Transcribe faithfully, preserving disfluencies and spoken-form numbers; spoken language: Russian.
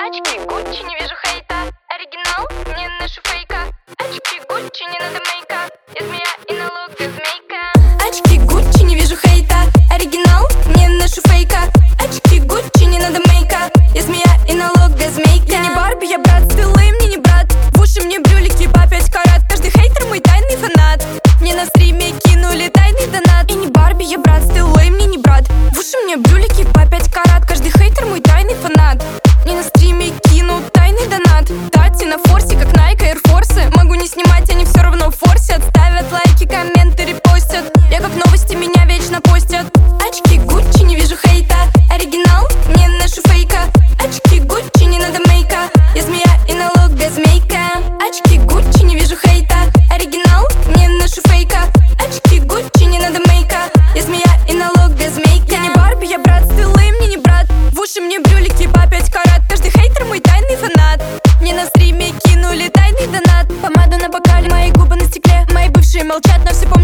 Очки Гуччи, не вижу хейта. Оригинал, не ношу фейка. Очки Гуччи, не надо мейка. Я змея и налог и змейка. Очки Гуччи, не вижу хейта. Оригинал, не ношу фейка. Очки Гуччи, не надо мейка. Я змея и налог и змейка. Я не Барби, я брат, стылы мне не брат. В уши мне брюлики по пять карат. Каждый хейтер мой тайный фанат. Мне на стриме кинули тайный донат. Я не Барби, я брат, стылы мне не брат. В уши мне брюлики по пять карат. Каждый хейтер мой тайный фанат. Мне на стриме кинут тайный донат. Тати на форсе, как Nike Air Force. Могу не снимать, они все равно форсят. Ставят лайки, комменты, репостят. Я как новости, меня вечно постят. Очки Гуччи, не вижу хейта. Оригинал, не ношу фейка. Очки Гуччи, не надо мейка. Я змея и налог и змейка. Очки Гуччи, не вижу хейта. Оригинал, не ношу фейка. Очки Гуччи, не надо мейка. Я змея и налог и змейка. Я не Барби, я брат, стылы мне не брат. В уши мне брюлики по пять карат. Каждый хейтер мой тайный фанат. Мне на стриме кинули тайный донат. Помада на бокале, мои губы на стекле. Мои бывшие молчат, но все помнят.